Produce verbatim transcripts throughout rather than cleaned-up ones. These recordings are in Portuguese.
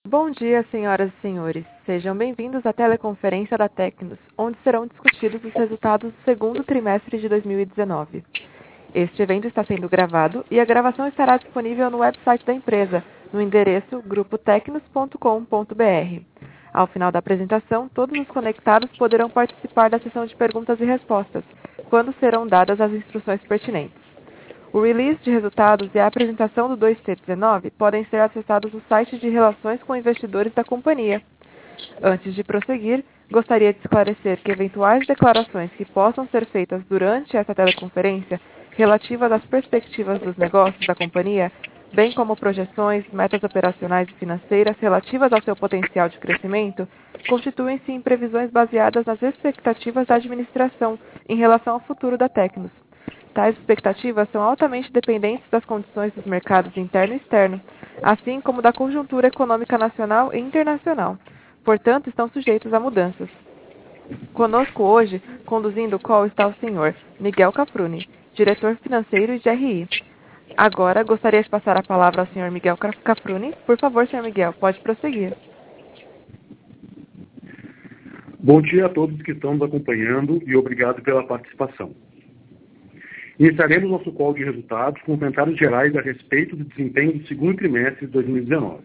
Bom dia, senhoras e senhores. Sejam bem-vindos à teleconferência da Tecnos, onde serão discutidos os resultados do segundo trimestre de dois mil e dezenove. Este evento está sendo gravado e a gravação estará disponível no website da empresa, no endereço grupo tecnos ponto com ponto br. Ao final da apresentação, todos os conectados poderão participar da sessão de perguntas e respostas, quando serão dadas as instruções pertinentes. O release de resultados e a apresentação do dois T dezenove podem ser acessados no site de Relações com Investidores da companhia. Antes de prosseguir, gostaria de esclarecer que eventuais declarações que possam ser feitas durante essa teleconferência relativas às perspectivas dos negócios da companhia, bem como projeções, metas operacionais e financeiras relativas ao seu potencial de crescimento, constituem-se em previsões baseadas nas expectativas da administração em relação ao futuro da Tecnos. Tais expectativas são altamente dependentes das condições dos mercados interno e externo, assim como da conjuntura econômica nacional e internacional. Portanto, estão sujeitos a mudanças. Conosco hoje, conduzindo o call, está o senhor Miguel Cafruni, diretor financeiro e de R I. Agora, gostaria de passar a palavra ao senhor Miguel Cafruni. Por favor, senhor Miguel, pode prosseguir. Bom dia a todos que estão nos acompanhando e obrigado pela participação. Iniciaremos nosso call de resultados com comentários gerais a respeito do desempenho do segundo trimestre de dois mil e dezenove.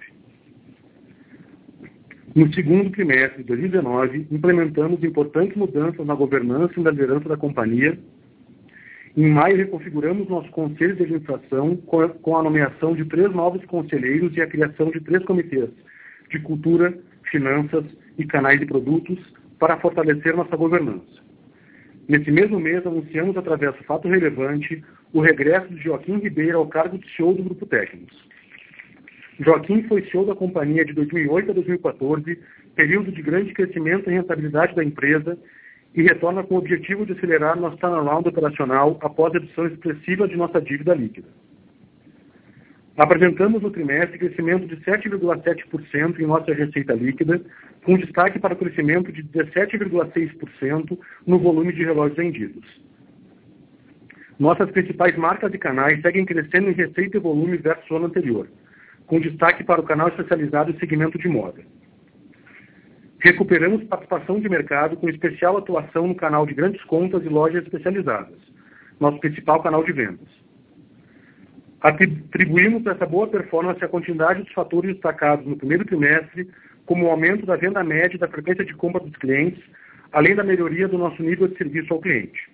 No segundo trimestre de dois mil e dezenove, implementamos importantes mudanças na governança e na liderança da companhia. Em maio, reconfiguramos nosso conselho de administração com a nomeação de três novos conselheiros e a criação de três comitês de cultura, finanças e canais de produtos para fortalecer nossa governança. Nesse mesmo mês, anunciamos através do fato relevante o regresso de Joaquim Ribeiro ao cargo de C E O do Grupo Tecnos. Joaquim foi C E O da companhia de dois mil e oito a dois mil e quatorze, período de grande crescimento e rentabilidade da empresa, e retorna com o objetivo de acelerar nosso turnaround operacional após a redução expressiva de nossa dívida líquida. Apresentamos no trimestre crescimento de sete vírgula sete por cento em nossa receita líquida, com destaque para o crescimento de dezessete vírgula seis por cento no volume de relógios vendidos. Nossas principais marcas e canais seguem crescendo em receita e volume versus o ano anterior, com destaque para o canal especializado e segmento de moda. Recuperamos participação de mercado com especial atuação no canal de grandes contas e lojas especializadas, nosso principal canal de vendas. Atribuímos essa boa performance à continuidade dos fatores destacados no primeiro trimestre, como o aumento da venda média e da frequência de compra dos clientes, além da melhoria do nosso nível de serviço ao cliente.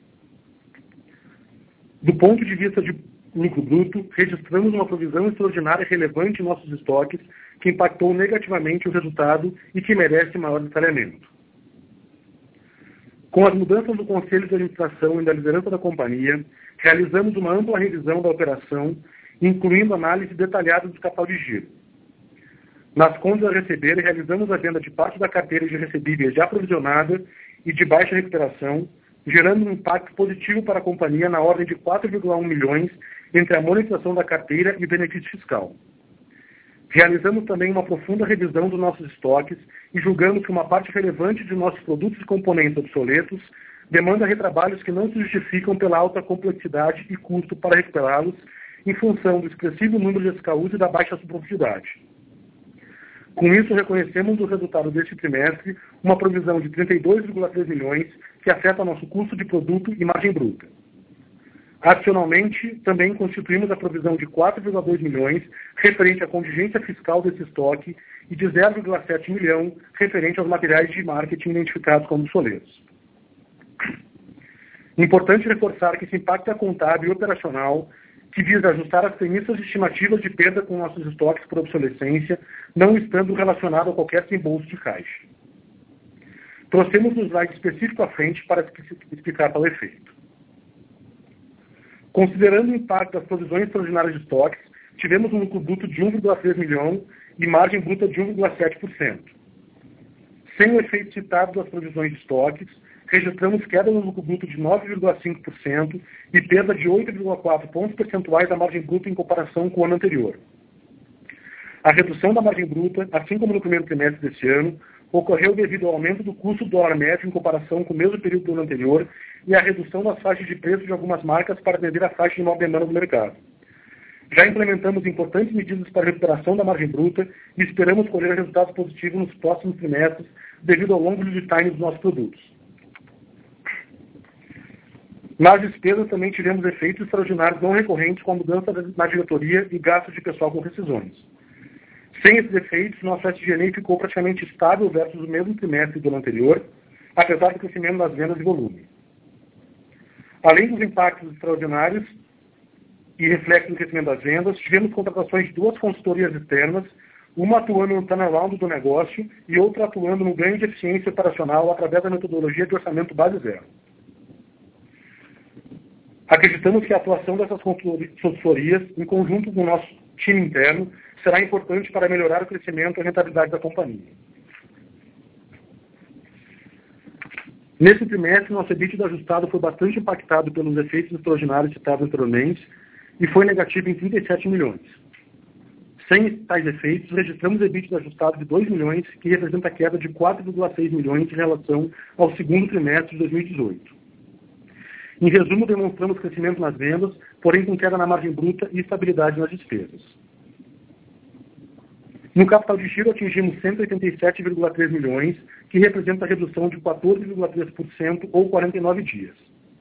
Do ponto de vista de lucro bruto, registramos uma provisão extraordinária relevante em nossos estoques, que impactou negativamente o resultado e que merece maior detalhamento. Com as mudanças do Conselho de Administração e da liderança da companhia, realizamos uma ampla revisão da operação, incluindo análise detalhada do capital de giro. Nas contas a receber, realizamos a venda de parte da carteira de recebíveis já provisionada e de baixa recuperação, gerando um impacto positivo para a companhia na ordem de quatro vírgula um milhões entre a monetização da carteira e o benefício fiscal. Realizamos também uma profunda revisão dos nossos estoques e julgamos que uma parte relevante de nossos produtos e componentes obsoletos demanda retrabalhos que não se justificam pela alta complexidade e custo para recuperá-los em função do expressivo número de S K Us e da baixa profundidade. Com isso, reconhecemos no resultado deste trimestre uma provisão de trinta e dois vírgula três milhões que afeta nosso custo de produto e margem bruta. Adicionalmente, também constituímos a provisão de quatro vírgula dois milhões referente à contingência fiscal desse estoque e de zero vírgula sete milhão referente aos materiais de marketing identificados como obsoletos. Importante reforçar que esse impacto é contábil e operacional que visa ajustar as premissas estimativas de perda com nossos estoques por obsolescência, não estando relacionado a qualquer reembolso de caixa. Trouxemos um slide específico à frente para explicar tal efeito. Considerando o impacto das provisões extraordinárias de estoques, tivemos um lucro bruto de um vírgula três milhão e margem bruta de um vírgula sete por cento. Sem o efeito citado das provisões de estoques, registramos queda no lucro bruto de nove vírgula cinco por cento e perda de oito vírgula quatro pontos percentuais da margem bruta em comparação com o ano anterior. A redução da margem bruta, assim como no primeiro trimestre deste ano, ocorreu devido ao aumento do custo do dólar médio em comparação com o mesmo período do ano anterior e à redução das faixas de preço de algumas marcas para atender a faixa de maior demanda do mercado. Já implementamos importantes medidas para a recuperação da margem bruta e esperamos colher resultados positivos nos próximos trimestres devido ao longo lead time dos nossos produtos. Nas despesas também tivemos efeitos extraordinários não recorrentes com a mudança na diretoria e gastos de pessoal com rescisões. Sem esses efeitos, nosso S G A ficou praticamente estável versus o mesmo trimestre do ano anterior, apesar do crescimento das vendas e volume. Além dos impactos extraordinários e reflexos no crescimento das vendas, tivemos contratações de duas consultorias externas, uma atuando no turnaround do negócio e outra atuando no ganho de eficiência operacional através da metodologia de orçamento base zero. Acreditamos que a atuação dessas consultorias, em conjunto com o nosso time interno, será importante para melhorar o crescimento e a rentabilidade da companhia. Nesse trimestre, nosso EBITDA ajustado foi bastante impactado pelos efeitos extraordinários citados anteriormente e foi negativo em trinta e sete milhões. Sem tais efeitos, registramos EBITDA ajustado de dois milhões, que representa a queda de quatro vírgula seis milhões em relação ao segundo trimestre de dois mil e dezoito. Em resumo, demonstramos crescimento nas vendas, porém com queda na margem bruta e estabilidade nas despesas. No capital de giro, atingimos cento e oitenta e sete vírgula três milhões, que representa a redução de quatorze vírgula três por cento ou quarenta e nove dias.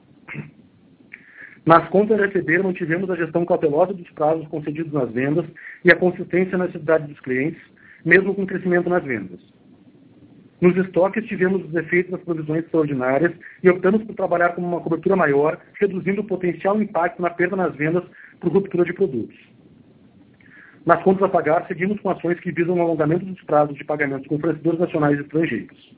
Nas contas a receber, mantivemos a gestão cautelosa dos prazos concedidos nas vendas e a consistência na necessidade dos clientes, mesmo com crescimento nas vendas. Nos estoques, tivemos os efeitos das provisões extraordinárias e optamos por trabalhar com uma cobertura maior, reduzindo o potencial impacto na perda nas vendas por ruptura de produtos. Nas contas a pagar, seguimos com ações que visam o alongamento dos prazos de pagamentos com fornecedores nacionais e estrangeiros.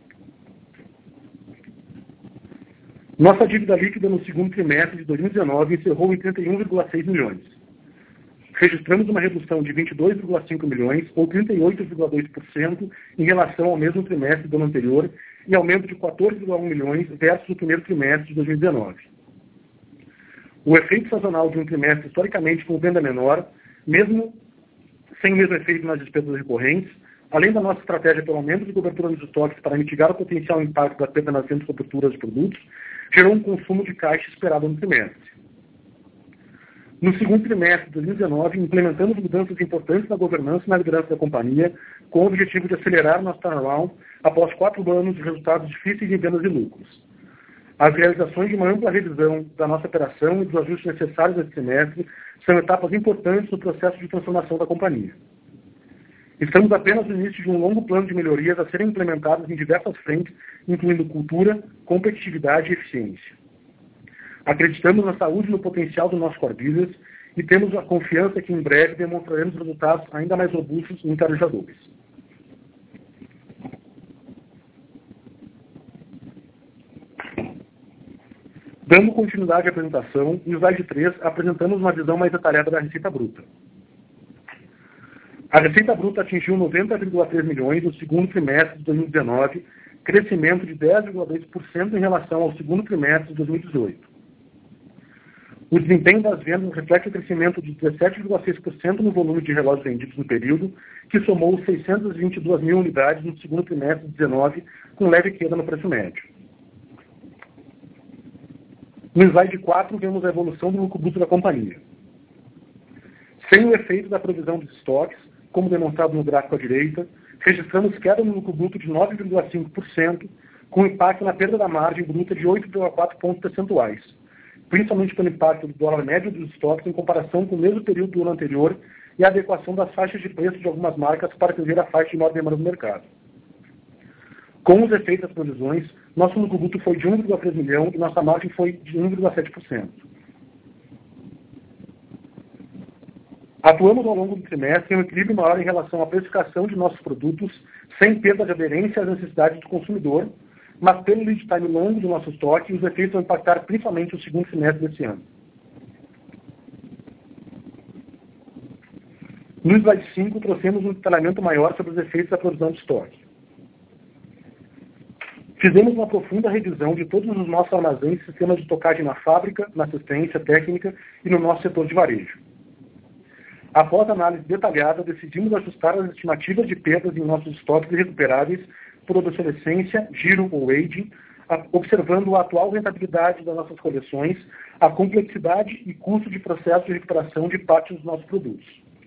Nossa dívida líquida no segundo trimestre de dois mil e dezenove encerrou em trinta e um vírgula seis milhões. Registramos uma redução de vinte e dois vírgula cinco milhões, ou trinta e oito vírgula dois por cento, em relação ao mesmo trimestre do ano anterior, e aumento de quatorze vírgula um milhões versus o primeiro trimestre de dois mil e dezenove. O efeito sazonal de um trimestre historicamente com venda menor, mesmo sem o mesmo efeito nas despesas recorrentes, além da nossa estratégia pelo aumento de cobertura nos estoques para mitigar o potencial impacto da perda nas vendas coberturas de produtos, gerou um consumo de caixa esperado no trimestre. No segundo trimestre de dois mil e dezenove, implementamos mudanças importantes na governança e na liderança da companhia, com o objetivo de acelerar nosso turnaround após quatro anos de resultados difíceis em vendas e lucros. As realizações de uma ampla revisão da nossa operação e dos ajustes necessários nesse trimestre são etapas importantes no processo de transformação da companhia. Estamos apenas no início de um longo plano de melhorias a serem implementadas em diversas frentes, incluindo cultura, competitividade e eficiência. Acreditamos na saúde e no potencial do nosso core business e temos a confiança que em breve demonstraremos resultados ainda mais robustos e encorajadores. Dando continuidade à apresentação, no slide três apresentamos uma visão mais detalhada da receita bruta. A receita bruta atingiu noventa vírgula três milhões no segundo trimestre de dois mil e dezenove, crescimento de dez vírgula dois por cento em relação ao segundo trimestre de dois mil e dezoito. O desempenho das vendas reflete o crescimento de dezessete vírgula seis por cento no volume de relógios vendidos no período, que somou seiscentas e vinte e duas mil unidades no segundo trimestre de dezenove, com leve queda no preço médio. No slide quatro, vemos a evolução do lucro bruto da companhia. Sem o efeito da provisão dos estoques, como demonstrado no gráfico à direita, registramos queda no lucro bruto de nove vírgula cinco por cento, com impacto na perda da margem bruta de oito vírgula quatro pontos percentuais, principalmente pelo impacto do dólar médio dos estoques em comparação com o mesmo período do ano anterior e a adequação das faixas de preço de algumas marcas para atender a faixa de maior demanda do mercado. Com os efeitos das provisões, nosso lucro bruto foi de um vírgula três milhão e nossa margem foi de um vírgula sete por cento. Atuamos ao longo do trimestre em um equilíbrio maior em relação à precificação de nossos produtos, sem perda de aderência às necessidades do consumidor, mas pelo lead time longo do nosso estoque, os efeitos vão impactar principalmente o segundo semestre desse ano. No slide cinco, trouxemos um detalhamento maior sobre os efeitos da provisão de estoque. Fizemos uma profunda revisão de todos os nossos armazéns e sistemas de estocagem na fábrica, na assistência técnica e no nosso setor de varejo. Após análise detalhada, decidimos ajustar as estimativas de perdas em nossos estoques irrecuperáveis por obsolescência, giro ou aging, observando a atual rentabilidade das nossas coleções, a complexidade e custo de processo de recuperação de parte dos nossos produtos.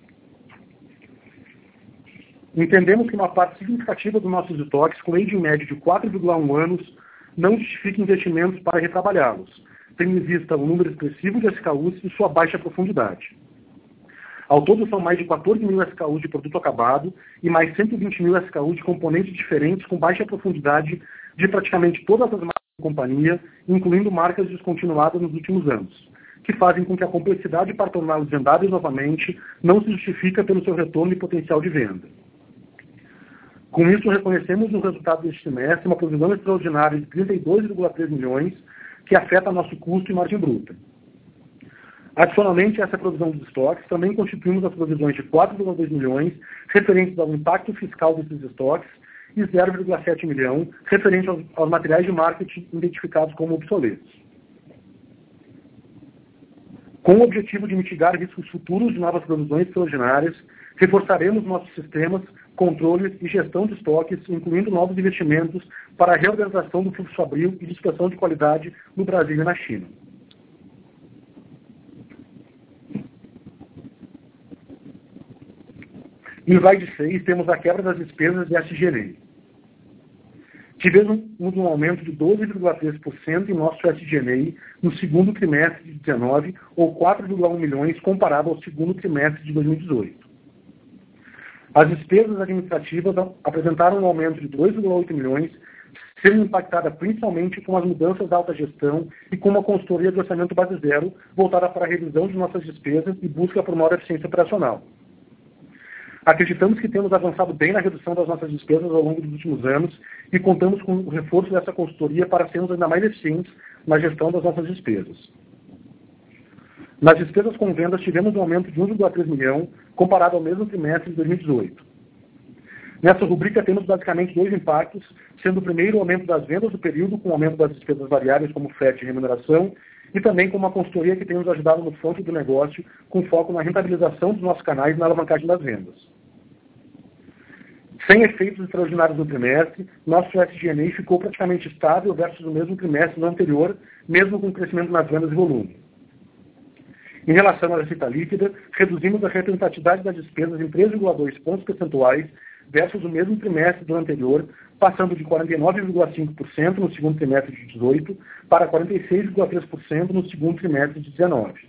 Entendemos que uma parte significativa dos nossos estoques, com age médio de quatro vírgula um anos, não justifica investimentos para retrabalhá-los, tendo em vista o número expressivo de S K Us e sua baixa profundidade. Ao todo, são mais de quatorze mil S K Us de produto acabado e mais cento e vinte mil S K Us de componentes diferentes com baixa profundidade de praticamente todas as marcas da companhia, incluindo marcas descontinuadas nos últimos anos, que fazem com que a complexidade para torná-los vendáveis novamente não se justifica pelo seu retorno e potencial de venda. Com isso, reconhecemos no resultado deste semestre uma provisão extraordinária de trinta e dois vírgula três milhões, que afeta nosso custo e margem bruta. Adicionalmente a essa provisão dos estoques, também constituímos as provisões de quatro vírgula dois milhões referentes ao impacto fiscal desses estoques e zero vírgula sete milhão referente aos, aos materiais de marketing identificados como obsoletos. Com o objetivo de mitigar riscos futuros de novas provisões extraordinárias, reforçaremos nossos sistemas, controles e gestão de estoques, incluindo novos investimentos para a reorganização do fluxo fabril e de inspeção de qualidade no Brasil e na China. Em slide seis, temos a quebra das despesas de S G and A. Tivemos um aumento de doze vírgula três por cento em nosso S G and A no segundo trimestre de dezenove, ou quatro vírgula um milhões comparado ao segundo trimestre de dois mil e dezoito. As despesas administrativas apresentaram um aumento de dois vírgula oito milhões, sendo impactada principalmente com as mudanças da alta gestão e com uma consultoria de orçamento base zero voltada para a revisão de nossas despesas e busca por maior eficiência operacional. Acreditamos que temos avançado bem na redução das nossas despesas ao longo dos últimos anos e contamos com o reforço dessa consultoria para sermos ainda mais eficientes na gestão das nossas despesas. Nas despesas com vendas, tivemos um aumento de um vírgula três milhão comparado ao mesmo trimestre de dois mil e dezoito. Nessa rubrica temos basicamente dois impactos, sendo o primeiro o aumento das vendas do período, com o aumento das despesas variáveis como frete e remuneração, e também com uma consultoria que tem nos ajudado no front do negócio, com foco na rentabilização dos nossos canais e na alavancagem das vendas. Sem efeitos extraordinários no trimestre, nosso S G and A ficou praticamente estável versus o mesmo trimestre do anterior, mesmo com crescimento nas vendas e volume. Em relação à receita líquida, reduzimos a representatividade das despesas em três vírgula dois pontos percentuais versus o mesmo trimestre do anterior, passando de quarenta e nove vírgula cinco por cento no segundo trimestre de dezoito para quarenta e seis vírgula três por cento no segundo trimestre de dezenove.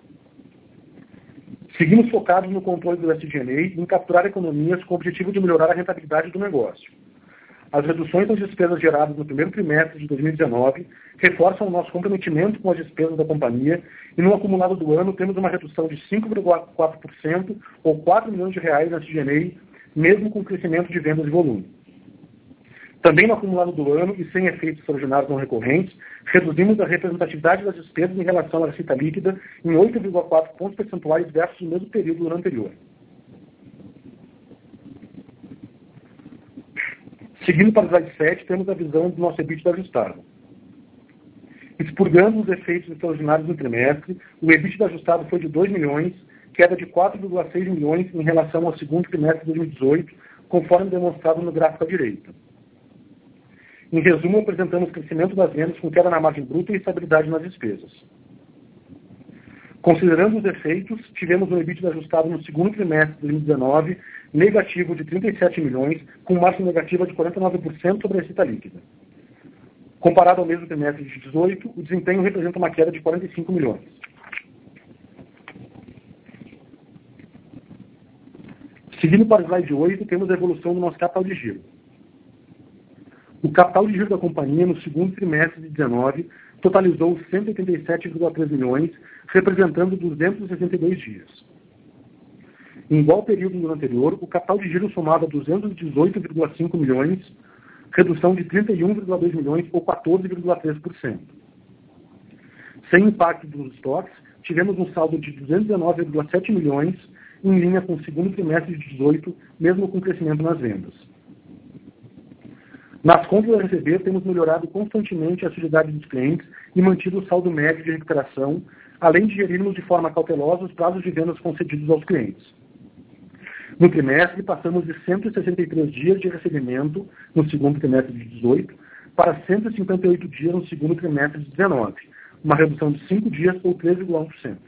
Seguimos focados no controle do S G and A e em capturar economias com o objetivo de melhorar a rentabilidade do negócio. As reduções das despesas geradas no primeiro trimestre de dois mil e dezenove reforçam o nosso comprometimento com as despesas da companhia e no acumulado do ano temos uma redução de cinco vírgula quatro por cento ou quatro milhões de reais no S G and A, mesmo com o crescimento de vendas e volume. Também no acumulado do ano e sem efeitos extraordinários não recorrentes, reduzimos a representatividade das despesas em relação à receita líquida em oito vírgula quatro pontos percentuais versus o mesmo período do ano anterior. Seguindo para o slide sete, temos a visão do nosso EBITDA ajustado. Expurgando os efeitos extraordinários no trimestre, o EBITDA ajustado foi de dois milhões, queda de quatro vírgula seis milhões em relação ao segundo trimestre de dois mil e dezoito, conforme demonstrado no gráfico à direita. Em resumo, apresentamos crescimento das vendas com queda na margem bruta e estabilidade nas despesas. Considerando os efeitos, tivemos um EBITDA ajustado no segundo trimestre de dois mil e dezenove, negativo de trinta e sete milhões, com margem negativa de quarenta e nove por cento sobre a receita líquida. Comparado ao mesmo trimestre de dezoito, o desempenho representa uma queda de quarenta e cinco milhões. Seguindo para o slide oito, temos a evolução do nosso capital de giro. O capital de giro da companhia no segundo trimestre de dezenove totalizou cento e oitenta e sete vírgula três milhões, representando duzentos e sessenta e dois dias. Em igual período do ano anterior, o capital de giro somava duzentos e dezoito vírgula cinco milhões, redução de trinta e um vírgula dois milhões ou quatorze vírgula três por cento. Sem impacto dos estoques, tivemos um saldo de duzentos e dezenove vírgula sete milhões, em linha com o segundo trimestre de dezoito, mesmo com crescimento nas vendas. Nas contas a receber, temos melhorado constantemente a agilidade dos clientes e mantido o saldo médio de recuperação, além de gerirmos de forma cautelosa os prazos de vendas concedidos aos clientes. No trimestre, passamos de cento e sessenta e três dias de recebimento no segundo trimestre de dezoito para cento e cinquenta e oito dias no segundo trimestre de dezenove, uma redução de cinco dias ou três vírgula um por cento.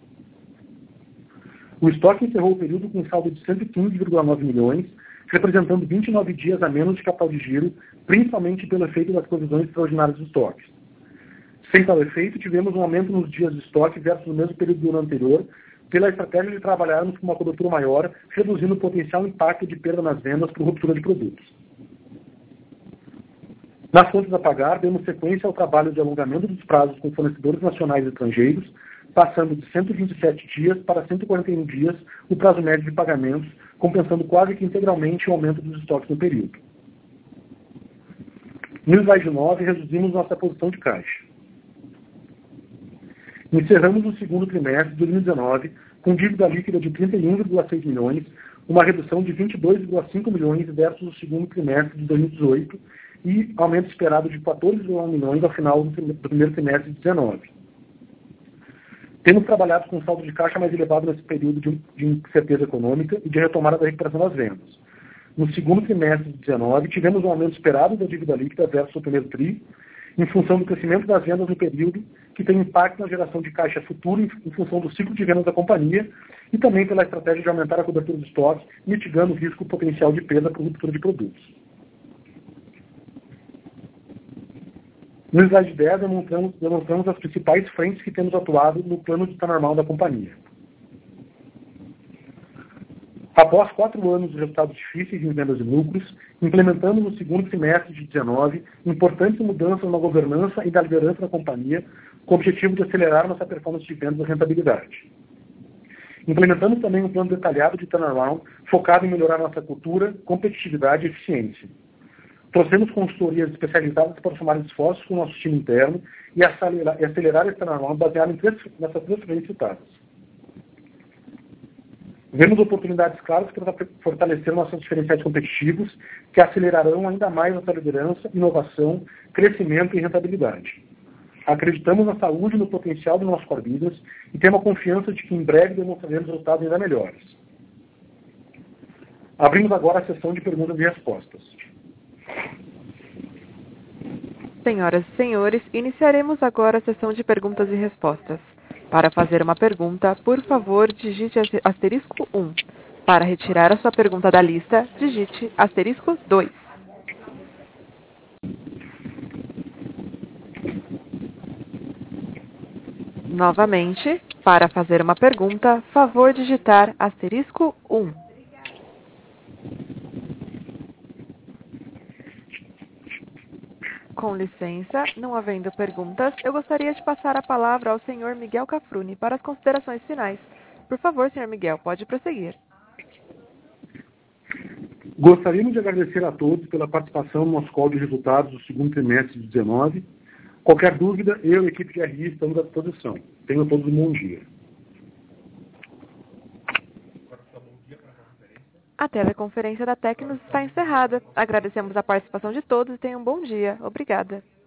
O estoque encerrou o período com um saldo de cento e quinze vírgula nove milhões, representando vinte e nove dias a menos de capital de giro, principalmente pelo efeito das provisões extraordinárias de estoques. Sem tal efeito, tivemos um aumento nos dias de estoque versus o mesmo período do ano anterior, pela estratégia de trabalharmos com uma cobertura maior, reduzindo o potencial impacto de perda nas vendas por ruptura de produtos. Nas contas a pagar, demos sequência ao trabalho de alongamento dos prazos com fornecedores nacionais e estrangeiros, passando de cento e vinte e sete dias para cento e quarenta e um dias o prazo médio de pagamentos, compensando quase que integralmente o aumento dos estoques no período. No slide nove, reduzimos nossa posição de caixa. Encerramos o segundo trimestre de dois mil e dezenove com dívida líquida de trinta e um vírgula seis milhões, uma redução de vinte e dois vírgula cinco milhões versus o segundo trimestre de dois mil e dezoito e aumento esperado de quatorze vírgula um milhões ao final do primeiro trimestre de dezenove. Temos trabalhado com um saldo de caixa mais elevado nesse período de, de incerteza econômica e de retomada da recuperação das vendas. No segundo trimestre de dezenove, tivemos um aumento esperado da dívida líquida versus o primeiro tri, em função do crescimento das vendas no período, que tem impacto na geração de caixa futuro em, em função do ciclo de vendas da companhia e também pela estratégia de aumentar a cobertura de estoque, mitigando o risco potencial de perda por ruptura de produtos. No slide dez, demonstramos, demonstramos as principais frentes que temos atuado no plano de normal da companhia. Após quatro anos de resultados difíceis em vendas e lucros, implementamos no segundo trimestre de dezenove importantes mudanças na governança e na liderança da companhia, com o objetivo de acelerar nossa performance de vendas e rentabilidade. Implementamos também um plano detalhado de turnaround focado em melhorar nossa cultura, competitividade e eficiência. Trouxemos consultorias especializadas para somar esforços com o nosso time interno e acelerar, e acelerar esse turnaround baseado em três, nessas três frentes citadas. Vemos oportunidades claras para fortalecer nossos diferenciais competitivos, que acelerarão ainda mais nossa liderança, inovação, crescimento e rentabilidade. Acreditamos na saúde e no potencial do nosso core business e temos a confiança de que em breve demonstraremos resultados ainda melhores. Abrimos agora a sessão de perguntas e respostas. Senhoras e senhores, iniciaremos agora a sessão de perguntas e respostas. Para fazer uma pergunta, por favor, digite asterisco um. Para retirar a sua pergunta da lista, digite asterisco dois. Novamente, para fazer uma pergunta, favor digitar asterisco um. Com licença, não havendo perguntas, eu gostaria de passar a palavra ao senhor Miguel Cafruni para as considerações finais. Por favor, senhor Miguel, pode prosseguir. Gostaríamos de agradecer a todos pela participação no nosso call de resultados do segundo trimestre de dezenove. Qualquer dúvida, eu e a equipe de R I estamos à disposição. Tenham todos um bom dia. A teleconferência da Tecnos está encerrada. Agradecemos a participação de todos e tenham um bom dia. Obrigada.